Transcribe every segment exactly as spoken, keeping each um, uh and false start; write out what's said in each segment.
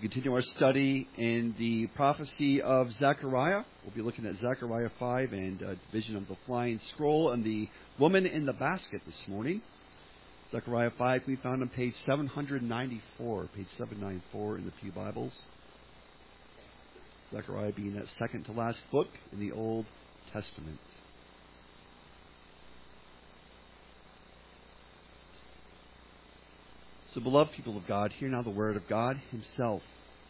We continue our study in the prophecy of Zechariah. We'll be looking at Zechariah five and uh, vision of the flying scroll and the woman in the basket this morning. Zechariah five we found on page seven ninety-four, page seven ninety-four in the Pew Bibles. Zechariah being that second to last book in the Old Testament. So, beloved people of God, hear now the word of God himself.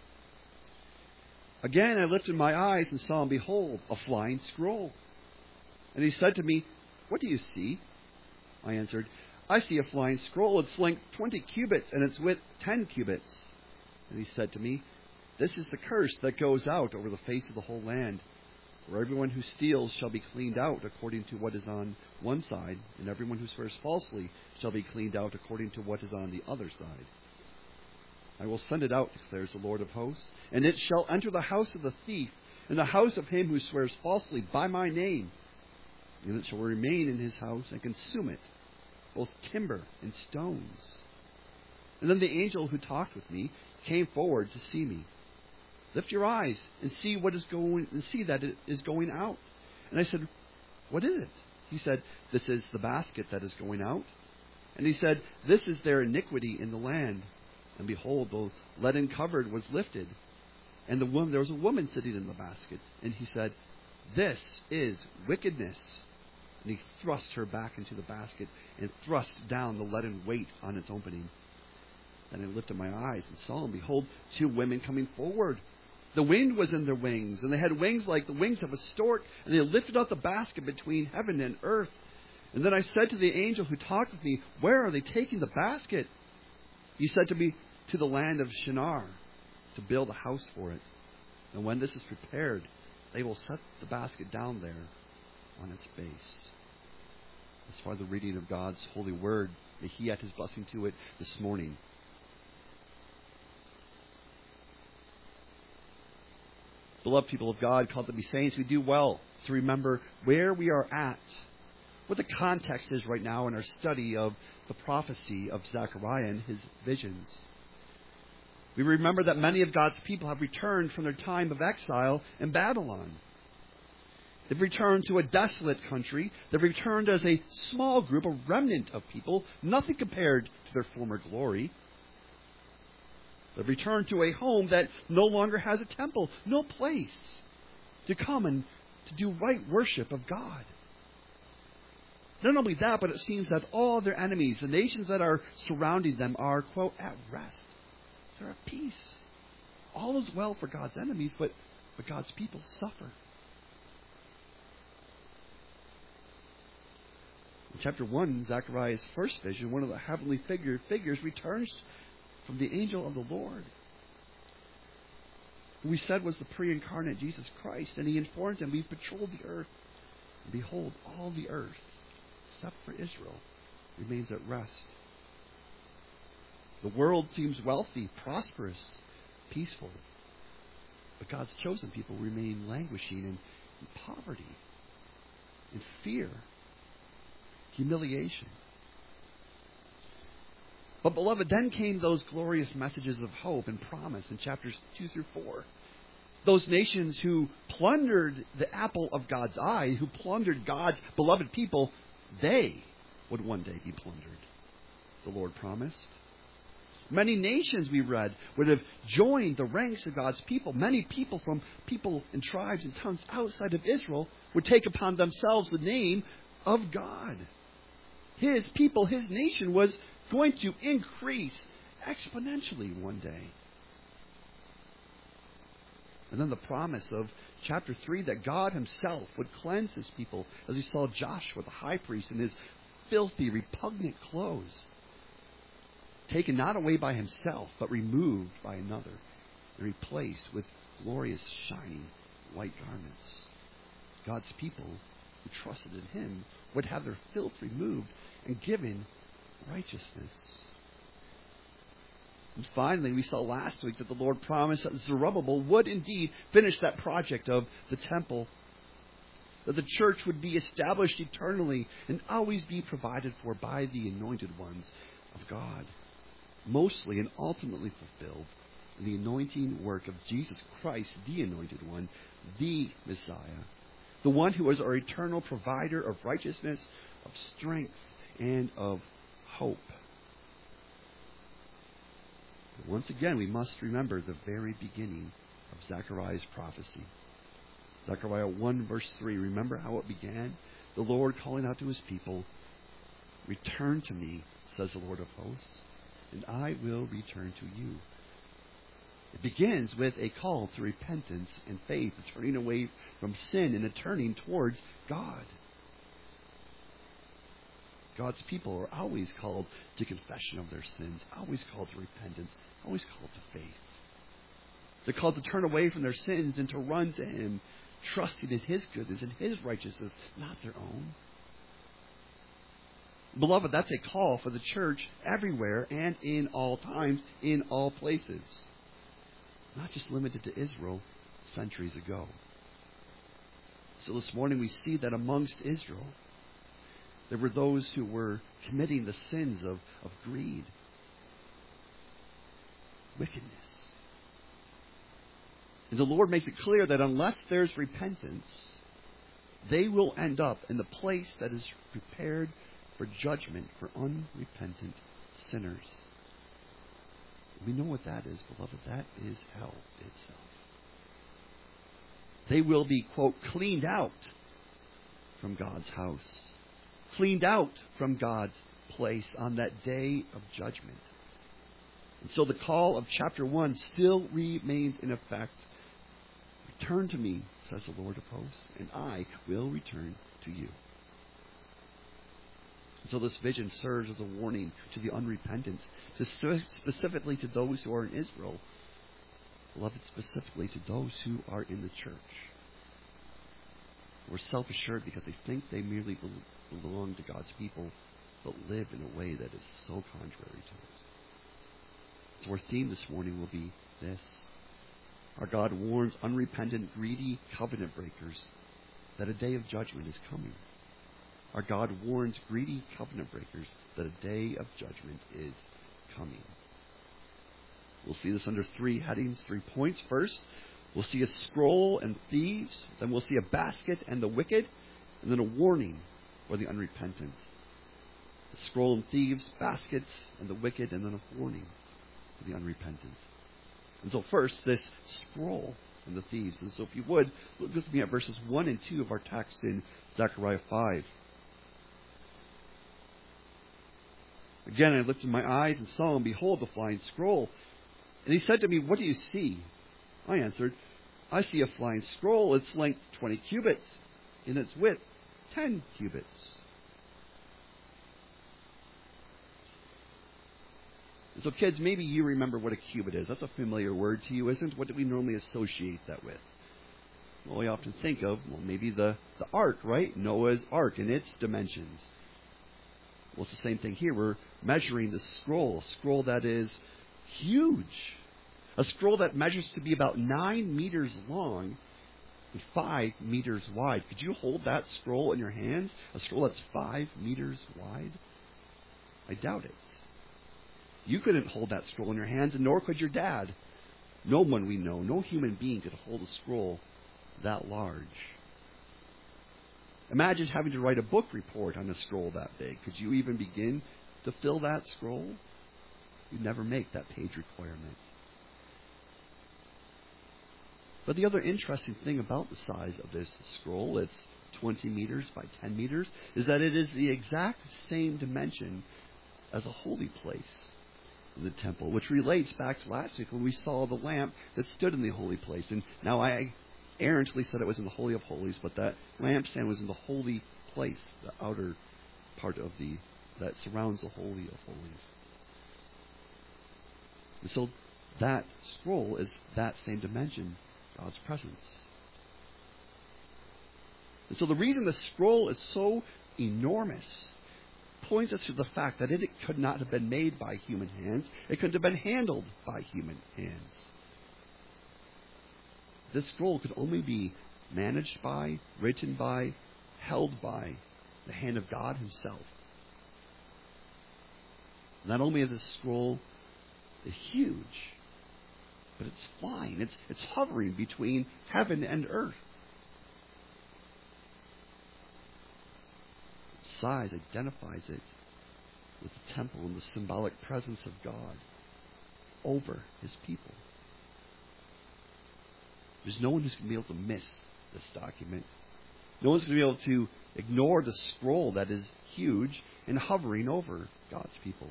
Again I lifted my eyes and saw, and behold, a flying scroll. And he said to me, "What do you see?" I answered, "I see a flying scroll. Its length twenty cubits, and its width ten cubits." And he said to me, "This is the curse that goes out over the face of the whole land. For everyone who steals shall be cleaned out according to what is on one side, and everyone who swears falsely shall be cleaned out according to what is on the other side. I will send it out, declares the Lord of hosts, and it shall enter the house of the thief, and the house of him who swears falsely by my name. And it shall remain in his house and consume it, both timber and stones." And then the angel who talked with me came forward to see me. "Lift your eyes and see what is going, and see that it is going out." And I said, "What is it?" He said, "This is the basket that is going out." And he said, "This is their iniquity in the land." And behold, the leaden covered was lifted, and the woman, there was a woman sitting in the basket. And he said, "This is wickedness." And he thrust her back into the basket and thrust down the leaden weight on its opening. Then I lifted my eyes and saw, and behold, two women coming forward. The wind was in their wings, and they had wings like the wings of a stork, and they lifted up the basket between heaven and earth. And then I said to the angel who talked with me, "Where are they taking the basket?" He said to me, "To the land of Shinar, to build a house for it. And when this is prepared, they will set the basket down there on its base." As far as the reading of God's holy word, may He add His blessing to it this morning. Beloved people of God, called to be saints, we do well to remember where we are at, what the context is right now in our study of the prophecy of Zechariah and his visions. We remember that many of God's people have returned from their time of exile in Babylon. They've returned to a desolate country. They've returned as a small group, a remnant of people, nothing compared to their former glory. They've returned to a home that no longer has a temple, no place to come and to do right worship of God. Not only that, but it seems that all their enemies, the nations that are surrounding them, are, quote, at rest. They're at peace. All is well for God's enemies, but, but God's people suffer. In chapter one, Zechariah's first vision, one of the heavenly figure, figures returns from the angel of the Lord, who we said was the pre-incarnate Jesus Christ, and he informed him, "We've patrolled the earth, and behold, all the earth, except for Israel, remains at rest." The world seems wealthy, prosperous, peaceful, but God's chosen people remain languishing in, in poverty, in fear, humiliation. But, beloved, then came those glorious messages of hope and promise in chapters two through four. Those nations who plundered the apple of God's eye, who plundered God's beloved people, they would one day be plundered, the Lord promised. Many nations, we read, would have joined the ranks of God's people. Many people from people and tribes and tongues outside of Israel would take upon themselves the name of God. His people, his nation was going to increase exponentially one day. And then the promise of chapter three that God himself would cleanse his people, as he saw Joshua, the high priest, in his filthy, repugnant clothes, taken not away by himself, but removed by another, and replaced with glorious, shining white garments. God's people who trusted in him would have their filth removed and given righteousness. And finally, we saw last week that the Lord promised that Zerubbabel would indeed finish that project of the temple, that the church would be established eternally and always be provided for by the anointed ones of God, mostly and ultimately fulfilled and the anointing work of Jesus Christ, the Anointed One, the Messiah, the one who is our eternal provider of righteousness, of strength, and of hope. But once again, we must remember the very beginning of Zechariah's prophecy. Zechariah one, verse three. Remember how it began? The Lord calling out to his people, "Return to me, says the Lord of hosts, and I will return to you." It begins with a call to repentance and faith, a turning away from sin and a turning towards God. God's people are always called to confession of their sins, always called to repentance, always called to faith. They're called to turn away from their sins and to run to him, trusting in his goodness and his righteousness, not their own. Beloved, that's a call for the church everywhere and in all times, in all places. Not just limited to Israel centuries ago. So this morning we see that amongst Israel, there were those who were committing the sins of, of greed, wickedness. And the Lord makes it clear that unless there's repentance, they will end up in the place that is prepared for judgment for unrepentant sinners. We know what that is, beloved. That is hell itself. They will be, quote, cleaned out from God's house. Cleaned out from God's place on that day of judgment. And so the call of chapter one still remains in effect. Return to me, says the Lord of hosts, and I will return to you. So this vision serves as a warning to the unrepentant, to specifically to those who are in Israel, beloved, specifically to those who are in the church. Who are self-assured because they think they merely belong to God's people, but live in a way that is so contrary to it. So our theme this morning will be this. Our God warns unrepentant, greedy covenant breakers that a day of judgment is coming. Our God warns greedy covenant breakers that a day of judgment is coming. We'll see this under three headings, three points. First, we'll see a scroll and thieves. Then we'll see a basket and the wicked. And then a warning for the unrepentant. A scroll and thieves, baskets and the wicked, and then a warning for the unrepentant. And so first, this scroll and the thieves. And so if you would, look with me at verses one and two of our text in Zechariah five. Again, I lifted my eyes and saw, and behold, the flying scroll. And he said to me, "What do you see?" I answered, "I see a flying scroll, its length twenty cubits, and its width ten cubits." And so kids, maybe you remember what a cubit is. That's a familiar word to you, isn't it? What do we normally associate that with? Well, we often think of, well, maybe the, the ark, right? Noah's ark and its dimensions. Well, it's the same thing here. We're measuring the scroll, a scroll that is huge. A scroll that measures to be about nine meters long and five meters wide. Could you hold that scroll in your hands? A scroll that's five meters wide? I doubt it. You couldn't hold that scroll in your hands, and nor could your dad. No one we know, no human being could hold a scroll that large. Imagine having to write a book report on a scroll that big. Could you even begin to fill that scroll? You'd never make that page requirement. But the other interesting thing about the size of this scroll, it's twenty meters by ten meters, is that it is the exact same dimension as a holy place in the temple, which relates back to last week when we saw the lamp that stood in the holy place. And now I errantly said it was in the Holy of Holies, but that lampstand was in the holy place, the outer part of the that surrounds the Holy of Holies. And so that scroll is that same dimension, God's presence. And so the reason the scroll is so enormous points us to the fact that it could not have been made by human hands. It couldn't have been handled by human hands. This scroll could only be managed by, written by, held by the hand of God himself. Not only is this scroll huge, but it's flying. It's, it's hovering between heaven and earth. Its size identifies it with the temple and the symbolic presence of God over his people. There's no one who's going to be able to miss this document. No one's going to be able to ignore the scroll that is huge and hovering over God's people.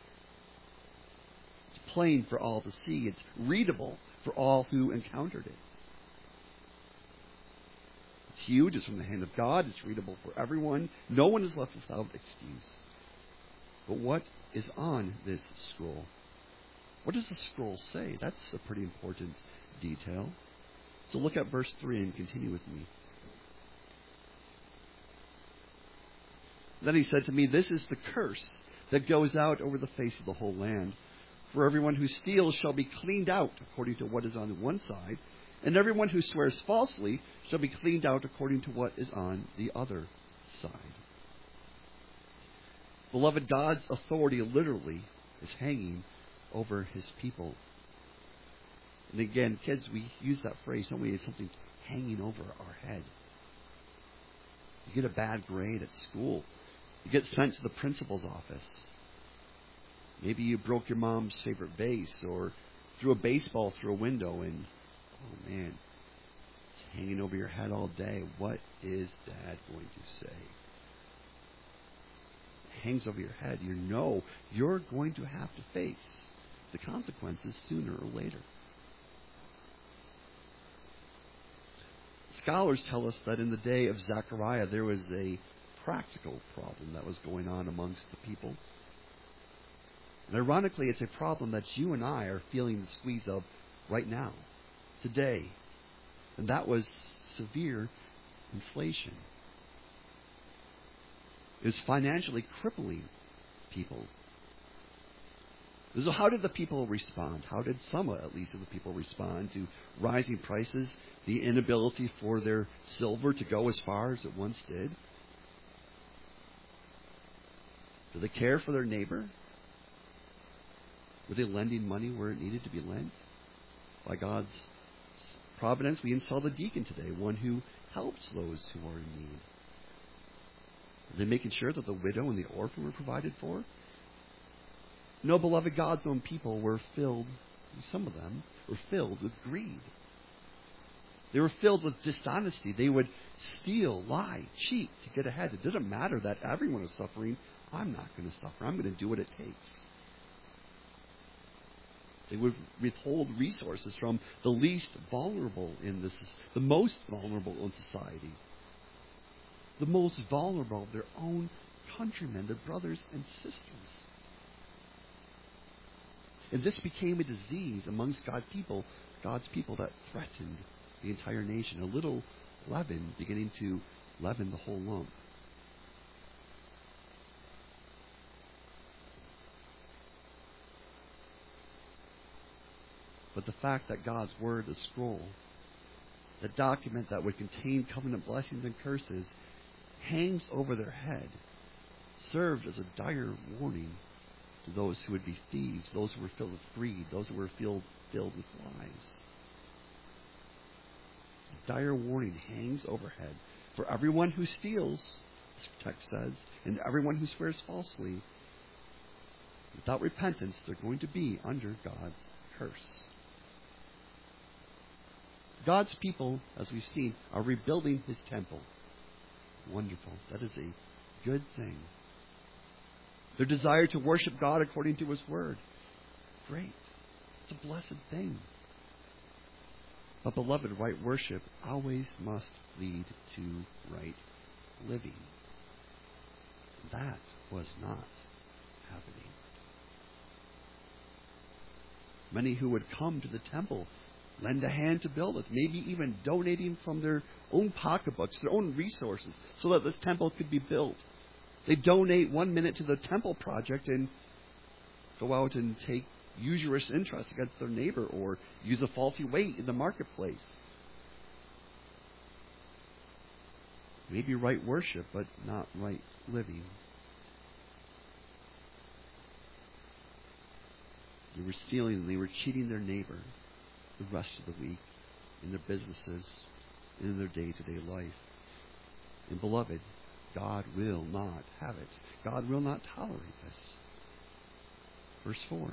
It's plain for all to see. It's readable for all who encountered it. It's huge. It's from the hand of God. It's readable for everyone. No one is left without excuse. But what is on this scroll? What does the scroll say? That's a pretty important detail. So look at verse three and continue with me. Then he said to me, "This is the curse that goes out over the face of the whole land. For everyone who steals shall be cleaned out according to what is on one side, and everyone who swears falsely shall be cleaned out according to what is on the other side." Beloved, God's authority literally is hanging over his people. And again, kids, we use that phrase, don't we? It's something hanging over our head. You get a bad grade at school. You get sent to the principal's office. Maybe you broke your mom's favorite vase or threw a baseball through a window and, oh man, it's hanging over your head all day. What is Dad going to say? It hangs over your head. You know you're going to have to face the consequences sooner or later. Scholars tell us that in the day of Zechariah, there was a practical problem that was going on amongst the people. And ironically, it's a problem that you and I are feeling the squeeze of right now, today. And that was severe inflation. It was financially crippling people. So how did the people respond? How did some, at least, of the people respond to rising prices, the inability for their silver to go as far as it once did? Did they care for their neighbor? Were they lending money where it needed to be lent? By God's providence, we install the deacon today, one who helps those who are in need. Are they making sure that the widow and the orphan were provided for? No, beloved, God's own people were filled, some of them were filled with greed. They were filled with dishonesty. They would steal, lie, cheat to get ahead. It doesn't matter that everyone is suffering. I'm not going to suffer. I'm going to do what it takes. They would withhold resources from the least vulnerable in this, the most vulnerable in society. The most vulnerable of their own countrymen, their brothers and sisters. And this became a disease amongst God's people, God's people that threatened the entire nation. A little leaven beginning to leaven the whole lump. But the fact that God's word, the scroll, the document that would contain covenant blessings and curses, hangs over their head, served as a dire warning to those who would be thieves, those who were filled with greed, those who were filled, filled with lies. A dire warning hangs overhead for everyone who steals, this text says, and everyone who swears falsely. Without repentance, they're going to be under God's curse. God's people, as we've seen, are rebuilding his temple. Wonderful. That is a good thing. Their desire to worship God according to his word. Great. It's a blessed thing. But beloved, right worship always must lead to right living. That was not happening. Many who would come to the temple lend a hand to build it, maybe even donating from their own pocketbooks, their own resources, so that this temple could be built. They donate one minute to the temple project and go out and take usurious interest against their neighbor or use a faulty weight in the marketplace. Maybe right worship, but not right living. They were stealing and they were cheating their neighbor. the rest of the week in their businesses, in their day-to-day life. And beloved, God will not have it. God will not tolerate this. Verse four.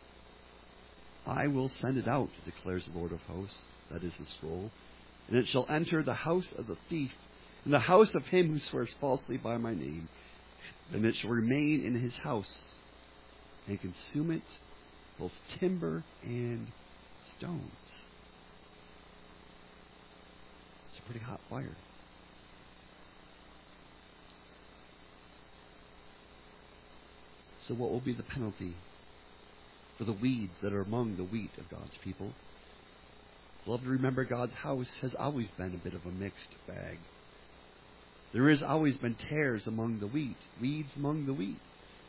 I will send it out, declares the Lord of hosts, that is the scroll, and it shall enter the house of the thief, and the house of him who swears falsely by my name, and it shall remain in his house, and consume it, both timber and stones. It's a pretty hot fire. So what will be the penalty for the weeds that are among the wheat of God's people? Beloved, remember, God's house has always been a bit of a mixed bag. There has always been tares among the wheat, weeds among the wheat.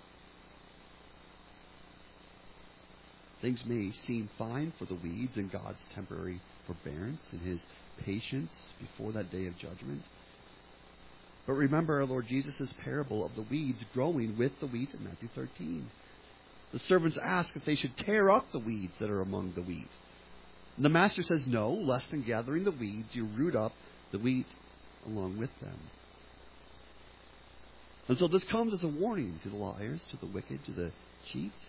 Things may seem fine for the weeds in God's temporary forbearance and his patience before that day of judgment. But remember our Lord Jesus' parable of the weeds growing with the wheat in Matthew thirteen. The servants ask if they should tear up the weeds that are among the wheat. And the master says, no, lest in gathering the weeds you root up the wheat along with them. And so this comes as a warning to the liars, to the wicked, to the cheats.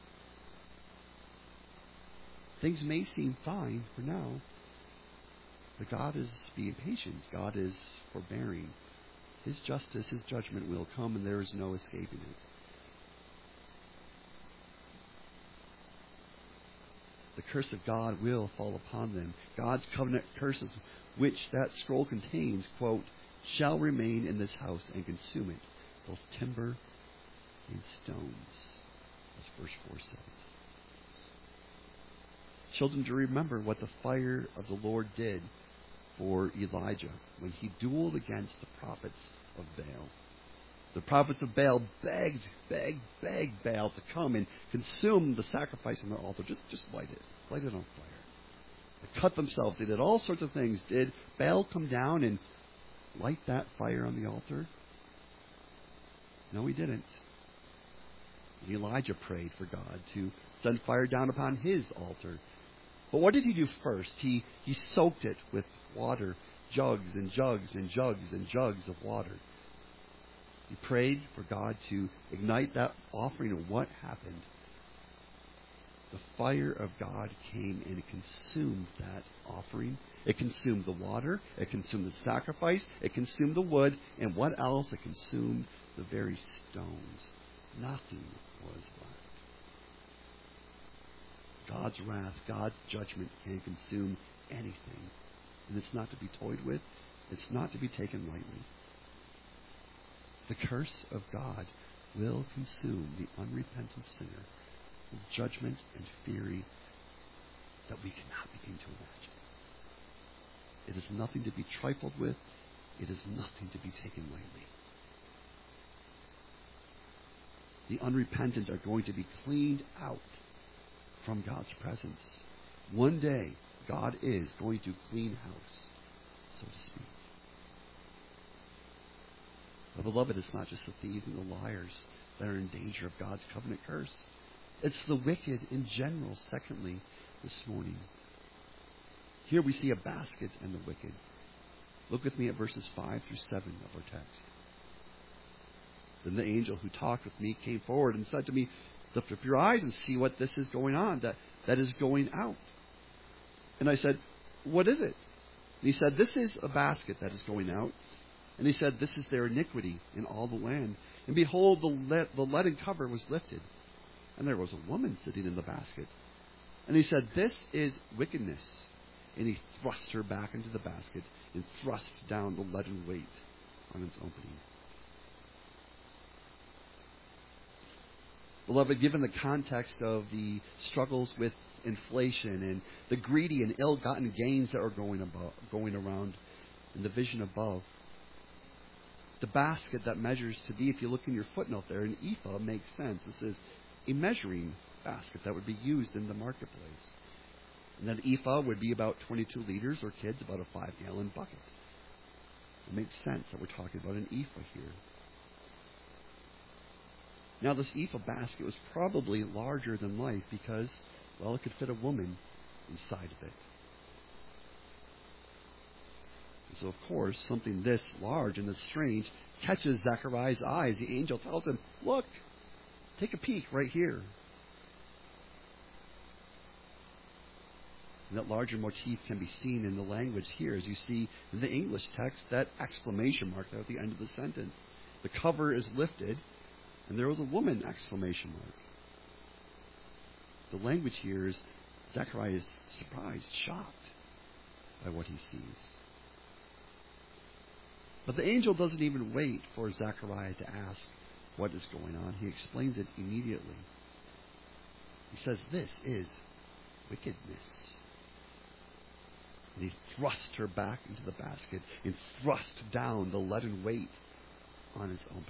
Things may seem fine for now, but God is being patient. God is forbearing. His justice, his judgment will come, and there is no escaping it. The curse of God will fall upon them. God's covenant curses, which that scroll contains, quote, shall remain in this house and consume it, both timber and stones, as verse four says. Children, to remember what the fire of the Lord did for Elijah when he dueled against the prophets of Baal. The prophets of Baal begged, begged, begged Baal to come and consume the sacrifice on their altar. Just, just light it. Light it on fire. They cut themselves. They did all sorts of things. Did Baal come down and light that fire on the altar? No, he didn't. Elijah prayed for God to send fire down upon his altar. But what did he do first? He, he soaked it with water, jugs and jugs and jugs and jugs of water. He prayed for God to ignite that offering, and what happened? The fire of God came and it consumed that offering. It consumed the water. It consumed the sacrifice. It consumed the wood. And what else? It consumed the very stones. Nothing was left. God's wrath, God's judgment can consume anything. And it's not to be toyed with. It's not to be taken lightly. The curse of God will consume the unrepentant sinner with judgment and fury that we cannot begin to imagine. It is nothing to be trifled with. It is nothing to be taken lightly. The unrepentant are going to be cleaned out from God's presence. One day, God is going to clean house, so to speak. But beloved, it's not just the thieves and the liars that are in danger of God's covenant curse. It's the wicked in general, secondly, this morning. Here we see a basket and the wicked. Look with me at verses five through seven of our text. Then the angel who talked with me came forward and said to me, lift up your eyes and see what this is going on, that, that is going out. And I said, what is it? And he said, this is a basket that is going out. And he said, this is their iniquity in all the land. And behold, the, le- the leaden cover was lifted. And there was a woman sitting in the basket. And he said, this is wickedness. And he thrust her back into the basket and thrust down the leaden weight on its opening. Beloved, given the context of the struggles with inflation and the greedy and ill-gotten gains that are going about, going around in the vision above, the basket that measures to be, if you look in your footnote there, an ephah makes sense. This is a measuring basket that would be used in the marketplace. And that ephah would be about twenty-two liters, or kids, about a five-gallon bucket. It makes sense that we're talking about an ephah here. Now, this ephah basket was probably larger than life because, well, it could fit a woman inside of it. And so, of course, something this large and this strange catches Zechariah's eyes. The angel tells him, look, take a peek right here. And that larger motif can be seen in the language here, as you see in the English text, that exclamation mark there at the end of the sentence. The cover is lifted, and there was a woman exclamation mark. The language here is Zechariah is surprised, shocked by what he sees. But the angel doesn't even wait for Zechariah to ask what is going on. He explains it immediately. He says, this is wickedness. And he thrust her back into the basket and thrust down the leaden weight on its opening.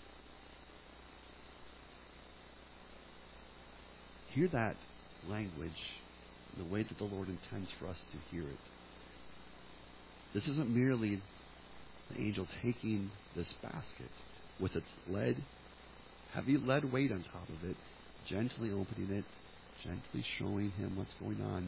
Hear that language in the way that the Lord intends for us to hear it. This isn't merely the angel taking this basket with its lead, heavy lead weight on top of it, gently opening it, gently showing him what's going on,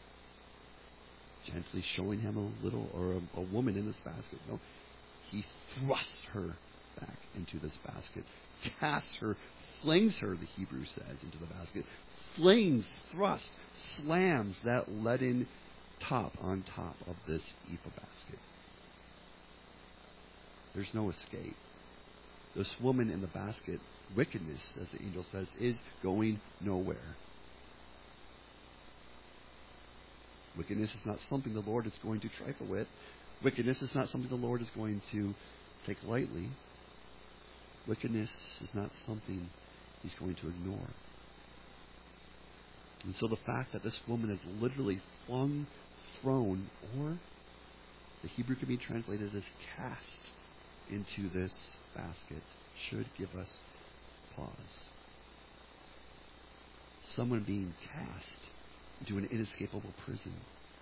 gently showing him a little, or a, a woman in this basket. No, he thrusts her back into this basket, casts her, flings her, the Hebrew says, into the basket, flings, thrust, slams that leaden top on top of this ephah basket. There's no escape. This woman in the basket, wickedness, as the angel says, is going nowhere. Wickedness is not something the Lord is going to trifle with. Wickedness is not something the Lord is going to take lightly. Wickedness is not something he's going to ignore. And so the fact that this woman is literally flung, thrown, or the Hebrew can be translated as cast into this basket should give us pause. Someone being cast into an inescapable prison.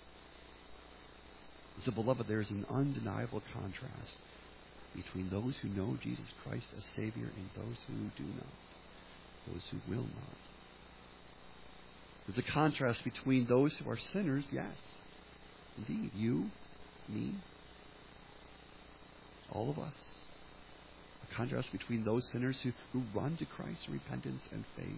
So, beloved, there is an undeniable contrast between those who know Jesus Christ as Savior and those who do not, those who will not. There's a contrast between those who are sinners, yes, indeed, you, me, all of us. A contrast between those sinners who, who run to Christ in repentance and faith,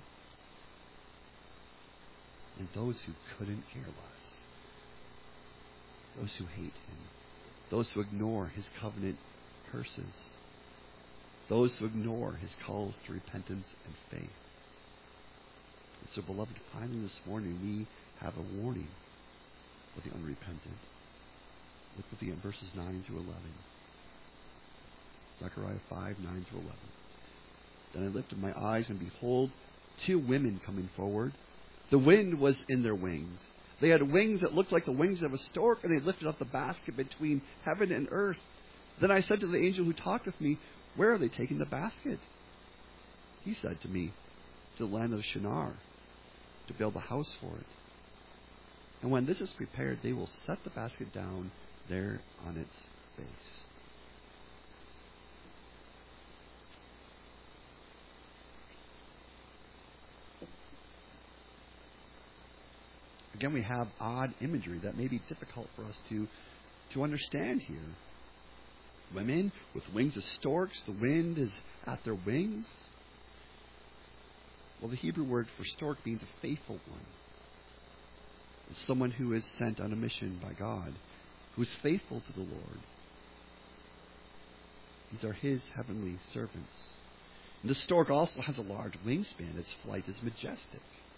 and those who couldn't care less. Those who hate him. Those who ignore his covenant curses. Those who ignore his calls to repentance and faith. And so, beloved, finally this morning we have a warning for the unrepentant. Look with me at verses nine through eleven. Zechariah five, nine through eleven. Then I lifted my eyes, and behold, two women coming forward. The wind was in their wings. They had wings that looked like the wings of a stork, and they lifted up the basket between heaven and earth. Then I said to the angel who talked with me, where are they taking the basket? He said to me, to the land of Shinar, to build a house for it. And when this is prepared, they will set the basket down there on its base. Again, we have odd imagery that may be difficult for us to, to understand here. Women with wings of storks, the wind is at their wings. Well, the Hebrew word for stork means a faithful one. It's someone who is sent on a mission by God, who is faithful to the Lord. These are his heavenly servants. And the stork also has a large wingspan. Its flight is majestic.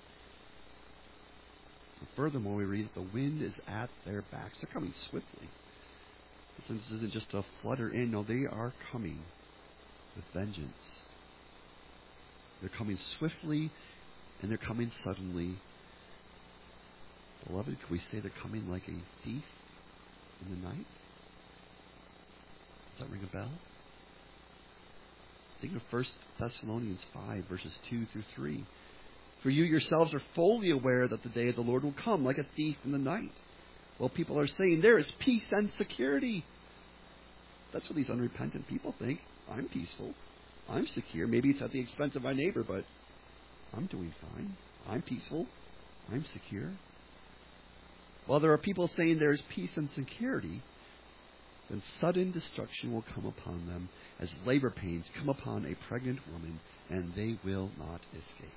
And furthermore, we read that the wind is at their backs. They're coming swiftly. This isn't just a flutter in. No, they are coming with vengeance. They're coming swiftly, and they're coming suddenly. Beloved, could we say they're coming like a thief in the night? Does that ring a bell? Think of First Thessalonians five, verses two through three. For you yourselves are fully aware that the day of the Lord will come like a thief in the night. Well, people are saying there is peace and security. That's what these unrepentant people think. I'm peaceful. I'm secure. Maybe it's at the expense of my neighbor, but I'm doing fine. I'm peaceful. I'm secure. While there are people saying there is peace and security, then sudden destruction will come upon them as labor pains come upon a pregnant woman, and they will not escape.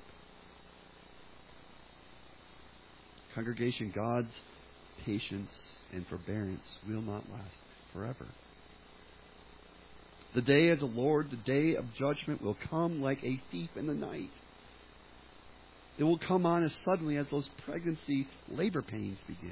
Congregation, God's patience and forbearance will not last forever. The day of the Lord, the day of judgment, will come like a thief in the night. It will come on as suddenly as those pregnancy labor pains begin.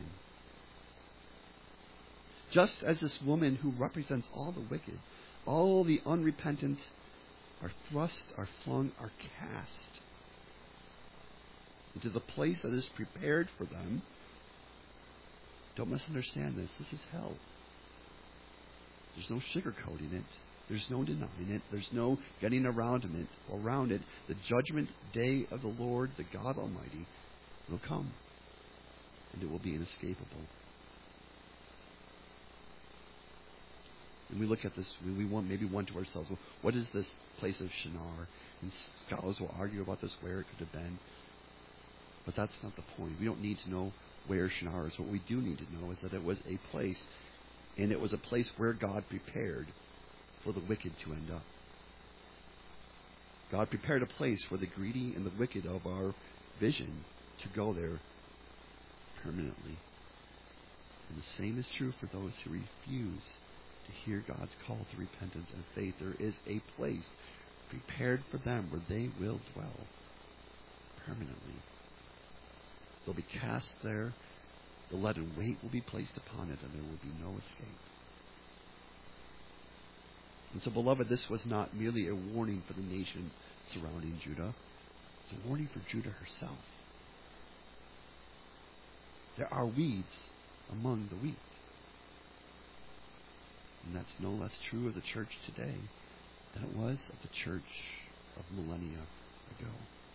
Just as this woman who represents all the wicked, all the unrepentant, are thrust, are flung, are cast into the place that is prepared for them. Don't misunderstand this. This is hell. There's no sugarcoating it. There's no denying it. There's no getting around it. Around it. The judgment day of the Lord, the God Almighty, will come, and it will be inescapable. And we look at this, we want maybe wonder to ourselves, well, what is this place of Shinar? And scholars will argue about this, where it could have been. But that's not the point. We don't need to know where Shinar is. What we do need to know is that it was a place, and it was a place where God prepared for the wicked to end up. God prepared a place for the greedy and the wicked of our vision to go there permanently. And the same is true for those who refuse to hear God's call to repentance and faith. There is a place prepared for them where they will dwell permanently. They'll be cast there. The leaden weight will be placed upon it, and there will be no escape. And so, beloved, this was not merely a warning for the nation surrounding Judah. It's a warning for Judah herself. There are weeds among the wheat. And that's no less true of the church today than it was of the church of millennia ago.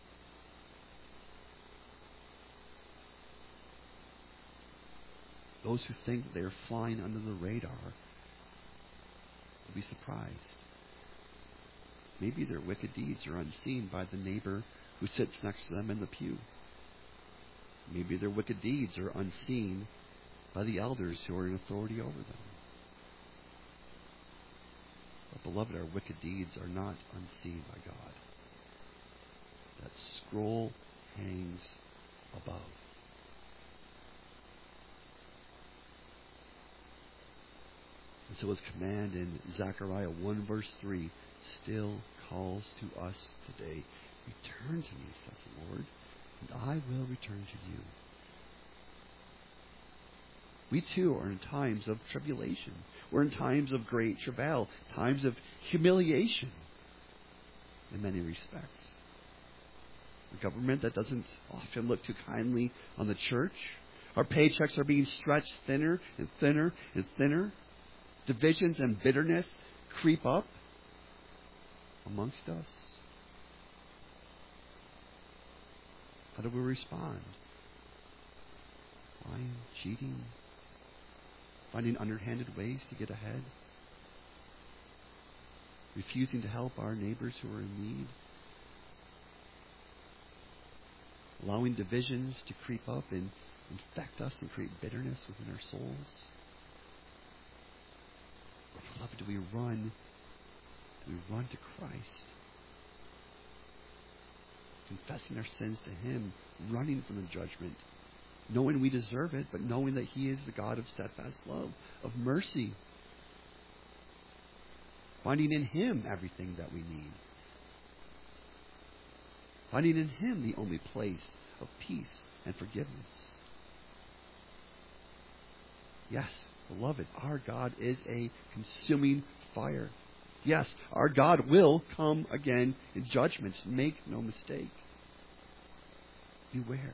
Those who think that they are flying under the radar will be surprised. Maybe their wicked deeds are unseen by the neighbor who sits next to them in the pew. Maybe their wicked deeds are unseen by the elders who are in authority over them. But, beloved, our wicked deeds are not unseen by God. That scroll hangs above. And so his command in Zechariah one verse three still calls to us today. Return to me, says the Lord, and I will return to you. We too are in times of tribulation. We're in times of great travail, times of humiliation in many respects. A government that doesn't often look too kindly on the church. Our paychecks are being stretched thinner and thinner and thinner. Divisions and bitterness creep up amongst us. How do we respond? Lying, cheating, finding underhanded ways to get ahead, refusing to help our neighbors who are in need, allowing divisions to creep up and infect us and create bitterness within our souls. Or, beloved, do we run? Do we run to Christ? Confessing our sins to Him, running from the judgment, knowing we deserve it, but knowing that He is the God of steadfast love, of mercy. Finding in Him everything that we need. Finding in Him the only place of peace and forgiveness. Yes, beloved, our God is a consuming fire. Yes, our God will come again in judgment. Make no mistake. Beware.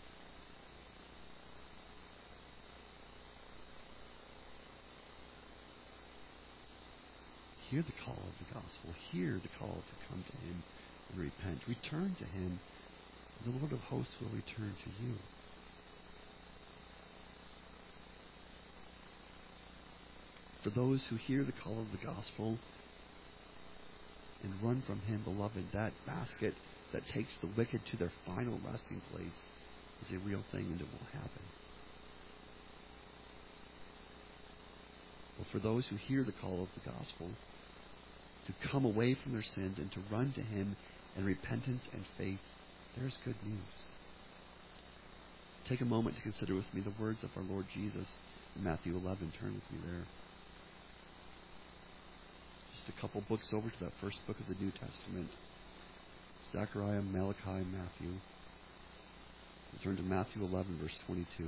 Hear the call of the gospel. Hear the call to come to Him and repent. Return to Him. The Lord of hosts will return to you. For those who hear the call of the gospel and run from Him, beloved, that basket that takes the wicked to their final resting place is a real thing, and it will happen. but for those who hear the call of the gospel to come away from their sins and to run to Him in repentance and faith, there's good news. Take a moment to consider with me the words of our Lord Jesus in Matthew eleven. Turn with me there. Just a couple books over to that first book of the New Testament. Zechariah, Malachi, Matthew. We turn to Matthew eleven, verse twenty-two.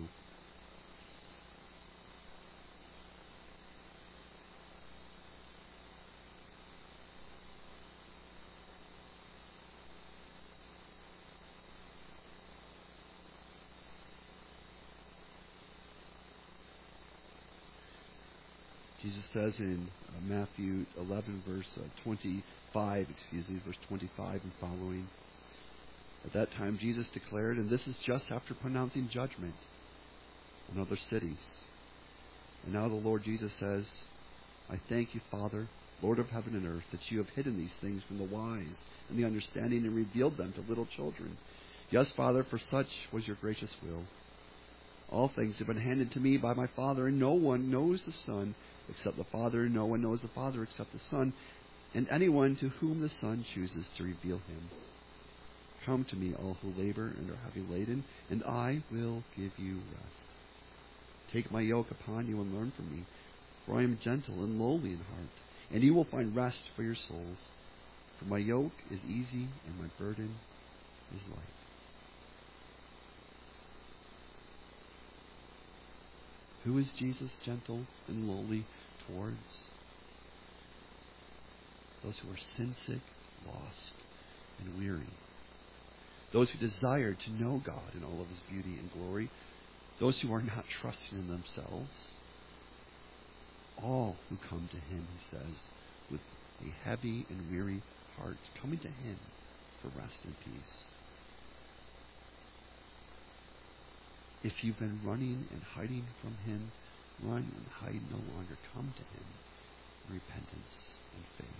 Jesus says in uh, Matthew eleven, verse uh, twenty-five, excuse me, verse twenty-five and following. At that time, Jesus declared, and this is just after pronouncing judgment on other cities. And now the Lord Jesus says, I thank you, Father, Lord of heaven and earth, that you have hidden these things from the wise and the understanding and revealed them to little children. Yes, Father, for such was your gracious will. All things have been handed to me by my Father, and no one knows the Son except the Father, and no one knows the Father except the Son, and anyone to whom the Son chooses to reveal him. Come to me, all who labor and are heavy laden, and I will give you rest. Take my yoke upon you and learn from me, for I am gentle and lowly in heart, and you will find rest for your souls. For my yoke is easy and my burden is light. Who is Jesus gentle and lowly towards? Those who are sin-sick, lost, and weary. Those who desire to know God in all of His beauty and glory. Those who are not trusting in themselves. All who come to Him, He says, with a heavy and weary heart, coming to Him for rest and peace. If you've been running and hiding from Him, run and hide no longer. Come to Him in repentance and faith.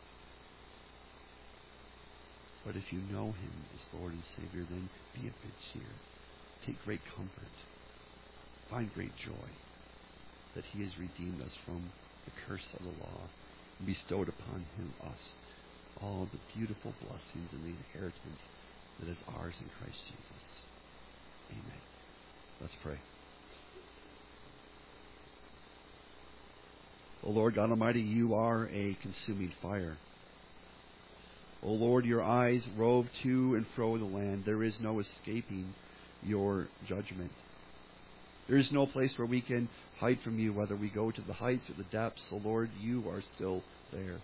But if you know Him as Lord and Savior, then be of good cheer. Take great comfort. Find great joy that He has redeemed us from the curse of the law and bestowed upon Him us all the beautiful blessings and the inheritance that is ours in Christ Jesus. Amen. Let's pray. O Lord God Almighty, you are a consuming fire. O Lord, your eyes rove to and fro the land. There is no escaping your judgment. There is no place where we can hide from you, whether we go to the heights or the depths. O Lord, you are still there.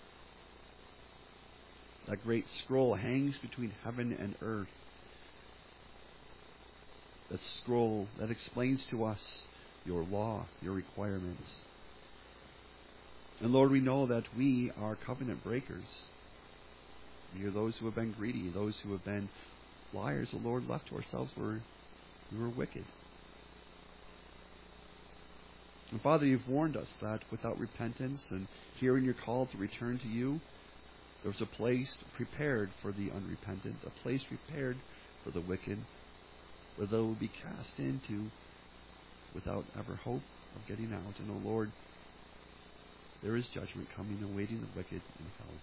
That great scroll hangs between heaven and earth. That scroll that explains to us your law, your requirements. And Lord, we know that we are covenant breakers. We are those who have been greedy, those who have been liars. The Lord, left to ourselves, were we were wicked. And Father, you've warned us that without repentance and hearing your call to return to you, there's a place prepared for the unrepentant, a place prepared for the wicked, where they will be cast into without ever hope of getting out. And, O Lord, there is judgment coming, awaiting the wicked in hell.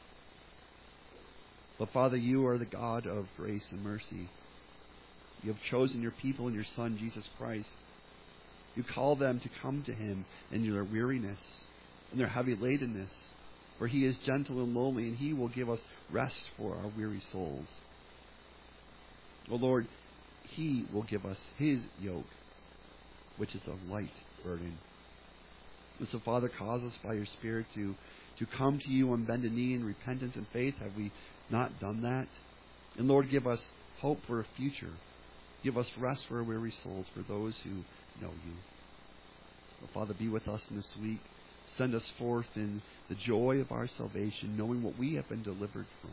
But, Father, you are the God of grace and mercy. You have chosen your people in your Son, Jesus Christ. You call them to come to Him in their weariness, in their heavy ladenness, for He is gentle and lowly, and He will give us rest for our weary souls. O Lord, He will give us His yoke, which is a light burden. And so, Father, cause us by your Spirit to, to come to you on bended knee in repentance and faith. Have we not done that? And Lord, give us hope for a future. Give us rest for our weary souls, for those who know you. Oh, Father, be with us in this week. Send us forth in the joy of our salvation, knowing what we have been delivered from,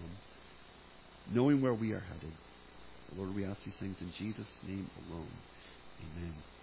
knowing where we are headed. Lord, we ask these things in Jesus' name alone. Amen.